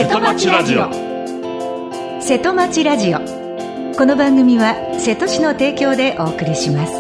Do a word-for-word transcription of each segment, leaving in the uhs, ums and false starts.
瀬戸町ラジオ。 瀬戸町ラジオ。この番組は瀬戸市の提供でお送りします。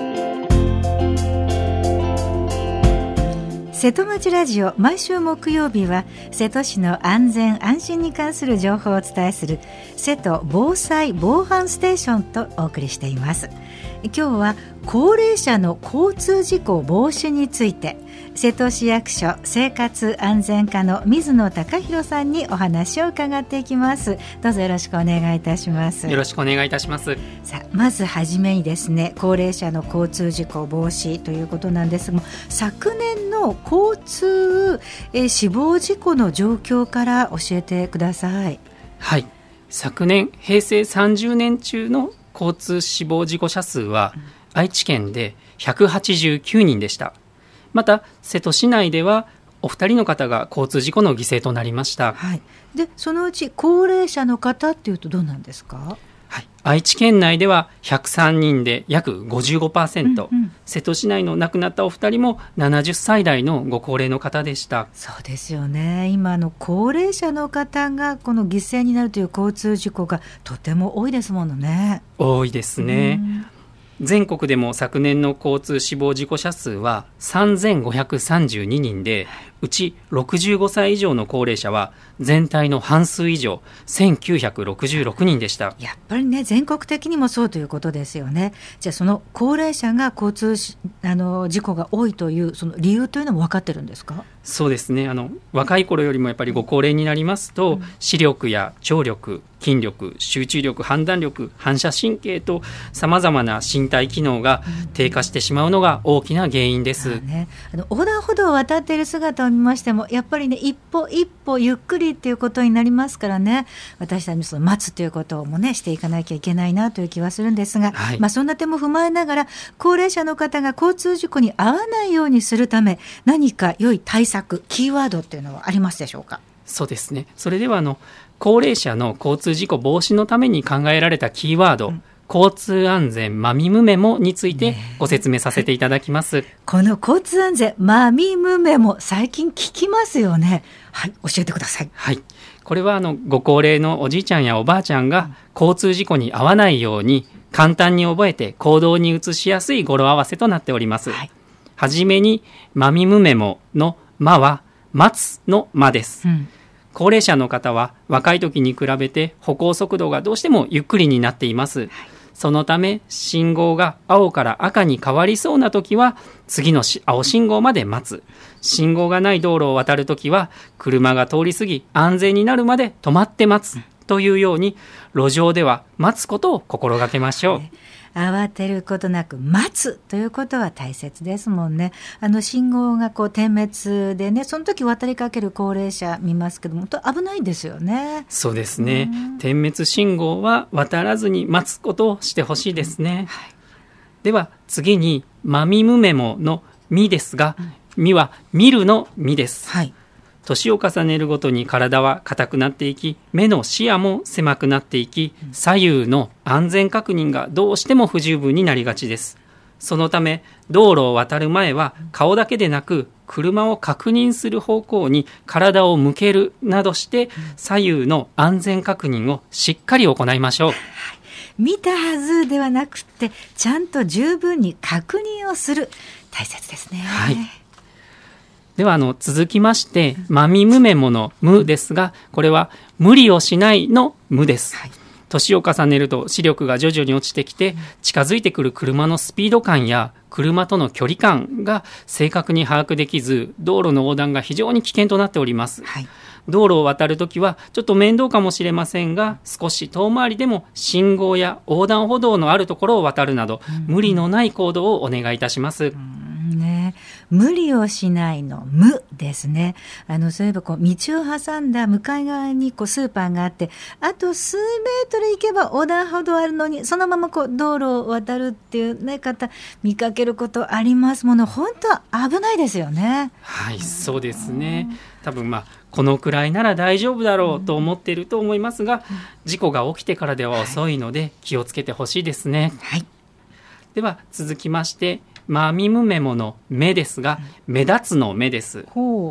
瀬戸町ラジオ、毎週木曜日は瀬戸市の安全安心に関する情報をお伝えする瀬戸防災防犯ステーションとお送りしています。今日は高齢者の交通事故防止について、瀬戸市役所生活安全課の水野貴弘さんにお話を伺っていきます。どうぞよろしくお願いいたします。 よろしくお願いいたします。 さあ、まずはじめにですね、高齢者の交通事故防止ということなんですが、昨年の交通、えー、死亡事故の状況から教えてください。 はい、昨年平成さんじゅうねん中の交通死亡事故者数は、うん、愛知県でひゃくはちじゅうきゅうにんでした。また瀬戸市内ではお二人の方が交通事故の犠牲となりました。 はい、でそのうち高齢者の方っていうとどうなんですか？ はい、愛知県内ではひゃくさんにんで約 ごじゅうごパーセント、うんうん、瀬戸市内の亡くなったお二人もななじゅっさい代のご高齢の方でした。 そうですよね。今の高齢者の方がこの犠牲になるという交通事故がとても多いですものね。 多いですね。全国でも昨年の交通死亡事故者数はさんぜんごひゃくさんじゅうににんで、うちろくじゅうごさい以上の高齢者は全体の半数以上せんきゅうひゃくろくじゅうろくにんでした。 やっぱりね、全国的にもそうということですよね。じゃあその高齢者が交通あの事故が多いというその理由というのも分かってるんですか？ そうですね。あの若い頃よりもやっぱりご高齢になりますと、うん、視力や聴力、筋力、集中力、判断力、反射神経とさまざまな身体機能が低下してしまうのが大きな原因です。 うんね、あの横断歩道を渡っている姿を見ましても、やっぱりね、一歩一歩ゆっくりということになりますからね、私たちもその待つということもねしていかなきゃいけないなという気はするんですが、はい、まあ、そんな点も踏まえながら高齢者の方が交通事故に遭わないようにするため、何か良い対策、キーワードっていうのはありますでしょうか？ そうですね。それではあの高齢者の交通事故防止のために考えられたキーワード、うん、交通安全マミムメモについてご説明させていただきます。ね、 この交通安全マミムメモ、最近聞きますよね。はい、教えてください。 はい、これはあのご高齢のおじいちゃんやおばあちゃんが交通事故に遭わないように簡単に覚えて行動に移しやすい語呂合わせとなっております。はい、はじめにマミムメモのマは待つの間です。うん、高齢者の方は若い時に比べて歩行速度がどうしてもゆっくりになっています。はい、そのため信号が青から赤に変わりそうな時は次の青信号まで待つ。信号がない道路を渡る時は車が通り過ぎ安全になるまで止まって待つというように、路上では待つことを心がけましょう。 慌てることなく待つということは大切ですもんね。あの信号がこう点滅でね、その時渡りかける高齢者見ますけども、本当危ないですよね。 そうですね。点滅信号は渡らずに待つことをしてほしいですね。はい、では次にマミムメモのミですが、うん、ミは見るのミです。はい、年を重ねるごとに体は硬くなっていき、目の視野も狭くなっていき、左右の安全確認がどうしても不十分になりがちです。そのため道路を渡る前は顔だけでなく車を確認する方向に体を向けるなどして左右の安全確認をしっかり行いましょう。はい、 見たはずではなくてちゃんと十分に確認をする、大切ですね。 はい、ではあの続きましてマミムメモのムですが、これは無理をしないのムです。はい、年を重ねると視力が徐々に落ちてきて、近づいてくる車のスピード感や車との距離感が正確に把握できず、道路の横断が非常に危険となっております。はい、道路を渡るときはちょっと面倒かもしれませんが、少し遠回りでも信号や横断歩道のあるところを渡るなど、うん、無理のない行動をお願いいたします。 うんね、無理をしないの無ですね。あのそういえばこう道を挟んだ向かい側にこうスーパーがあって、あと数メートル行けば横断歩道あるのにそのままこう道路を渡るっていう、ね、方見かけることありますもの。本当危ないですよね。 はい、そうですね。多分まあこのくらいなら大丈夫だろうと思っていると思いますが、事故が起きてからでは遅いので気をつけてほしいですね。はい、では続きましてマミムメモの目ですが、目立つの目です。ほう、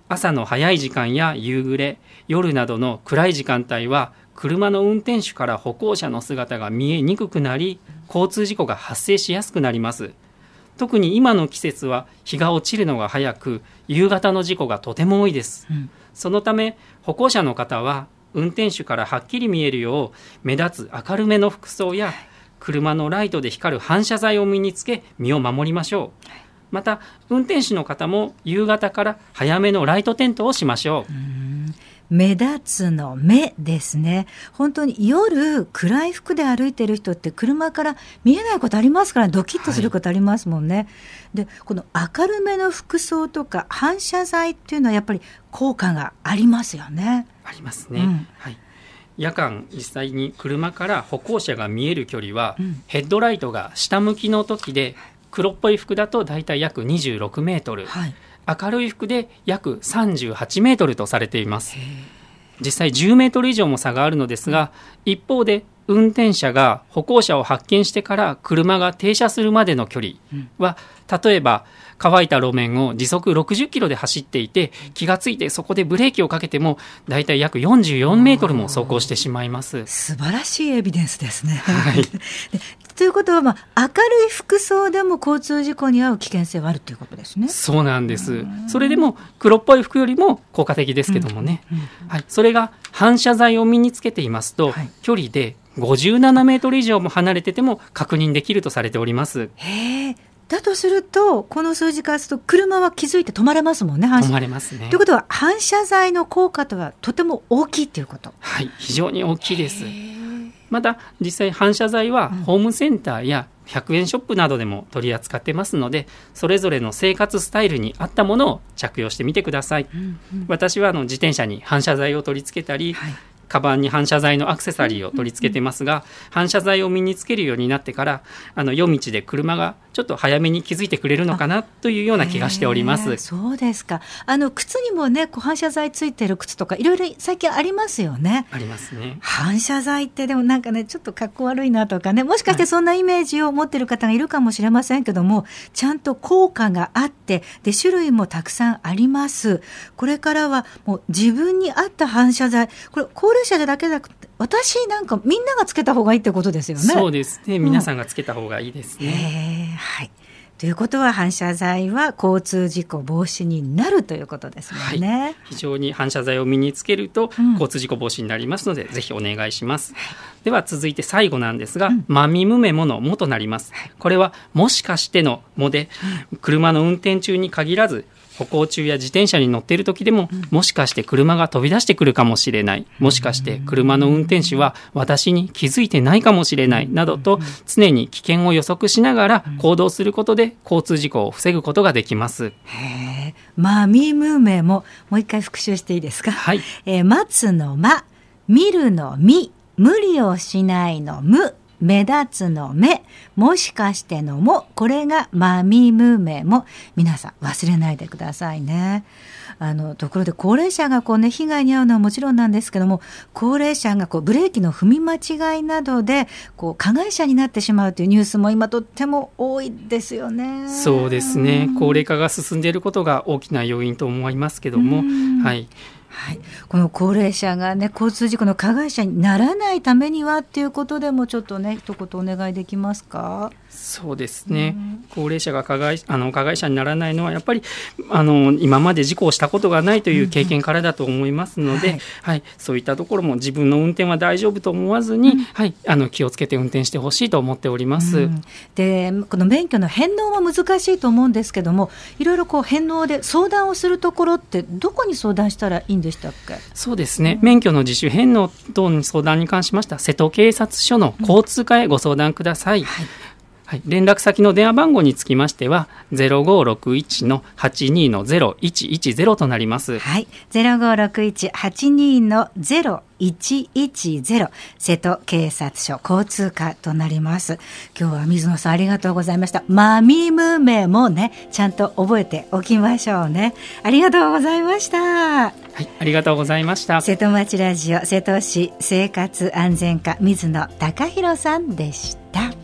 朝の早い時間や夕暮れ、夜などの暗い時間帯は車の運転手から歩行者の姿が見えにくくなり、交通事故が発生しやすくなります。特に今の季節は日が落ちるのが早く、夕方の事故がとても多いです、うん、そのため歩行者の方は運転手からはっきり見えるよう目立つ明るめの服装や車のライトで光る反射材を身につけ身を守りましょう。また運転手の方も夕方から早めのライト点灯をしましょう。 うーん、目立つの目ですね。本当に夜暗い服で歩いてる人って車から見えないことありますから、ドキッとすることありますもんね、はい、でこの明るめの服装とか反射材っていうのはやっぱり効果がありますよね。 ありますね、 うんはい、夜間実際に車から歩行者が見える距離は、うん、ヘッドライトが下向きの時で黒っぽい服だとだいたい約にじゅうろくメートル、はい、明るい服で約さんじゅうはちメートルとされています。実際じゅうメートル以上も差があるのですが、一方で運転者が歩行者を発見してから車が停車するまでの距離は、例えば乾いた路面を時速ろくじゅっキロで走っていて、気がついてそこでブレーキをかけてもだいたい約よんじゅうよんメートルも走行してしまいます。 素晴らしいエビデンスですね、 はい、 ということは、まあ、明るい服装でも交通事故に遭う危険性はあるということですね。 そうなんです。それでも黒っぽい服よりも効果的ですけどもね、うんうんうん、はい、それが反射材を身につけていますと、はい、距離でごじゅうななメートル以上も離れてても確認できるとされております。 へー、だとするとこの数字からすると車は気づいて止まれますもんね。 止まれますね。 ということは反射材の効果とはとても大きいということ。 はい、非常に大きいです。また実際反射材はホームセンターやひゃくえんショップなどでも取り扱ってますので、それぞれの生活スタイルに合ったものを着用してみてください、うんうん、私はあの自転車に反射材を取り付けたり、はい、カバンに反射材のアクセサリーを取り付けてますが、反射材を身につけるようになってからあの夜道で車がちょっと早めに気づいてくれるのかなというような気がしております。 そうですか。あの靴にもね、こう反射材ついてる靴とかいろいろ最近ありますよね。 ありますね。 反射材ってでもなんかね、ちょっとかっこ悪いなとかね、もしかしてそんなイメージを持ってる方がいるかもしれませんけども、ちゃんと効果があって、で種類もたくさんあります。これからはもう自分に合った反射材、これ高齢者でだけじゃなくて私なんかみんながつけた方がいいってことですよね。 そうですね、皆さんがつけた方がいいですね、 うん、はい。ということは反射材は交通事故防止になるということですもんね、はい、 非常に反射材を身につけると交通事故防止になりますので、うん、ぜひお願いします、はい、では続いて最後なんですが、うん、まみむめものもとなります、はい、これはもしかしてのもで、うん、車の運転中に限らず歩行中や自転車に乗っている時でも、うん、もしかして車が飛び出してくるかもしれない、もしかして車の運転手は私に気づいてないかもしれないなどと常に危険を予測しながら行動することで交通事故を防ぐことができます。 へー、まみむめももう一回復習していいですか。 はい、 えー、待つのま、見るのみ、無理をしないのむ、目立つの目、もしかしてのも、これがまみむめも、皆さん忘れないでくださいね。あのところで高齢者がこう、ね、被害に遭うのはもちろんなんですけども、高齢者がこうブレーキの踏み間違いなどでこう加害者になってしまうというニュースも今とっても多いですよね。 そうですね、高齢化が進んでいることが大きな要因と思いますけども、はいはい、この高齢者が、ね、交通事故の加害者にならないためにはっていうことでもちょっとね一言お願いできますか。 そうですね、うん、高齢者が加害、あの加害者にならないのはやっぱりあの今まで事故をしたことがないという経験からだと思いますので、うんうん、はいはい、そういったところも自分の運転は大丈夫と思わずに、うん、はい、あの気をつけて運転してほしいと思っております、うん、でこの免許の返納も難しいと思うんですけども、いろいろこう返納で相談をするところってどこに相談したらいいんでしたっけ。 そうですね、免許の自主返納等の相談に関しましては瀬戸警察署の交通課へご相談ください、うん、はいはい、連絡先の電話番号につきましては ゼロごろくいちのはちにのゼロいちいちゼロ となります。 はい、ゼロごろくいちはちにのゼロいちいちゼロ、瀬戸警察署交通課となります。今日は水野さんありがとうございました。まみむめもねちゃんと覚えておきましょうね。ありがとうございました。 はい、ありがとうございました。 瀬戸町ラジオ瀬戸市生活安全課水野貴弘さんでした。